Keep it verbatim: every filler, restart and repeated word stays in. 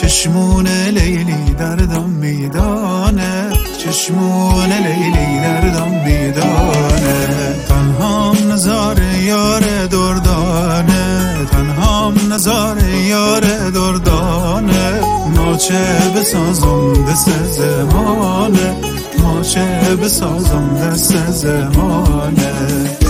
چشمون لیلی دردم میدانه، چشمون لیلی دردم میدانه. تنهام نظاره یار دردانه، تنهام نظاره یار دردانه. ما چه بسازم دست زمانه، ما چه بسازم دست زمانه.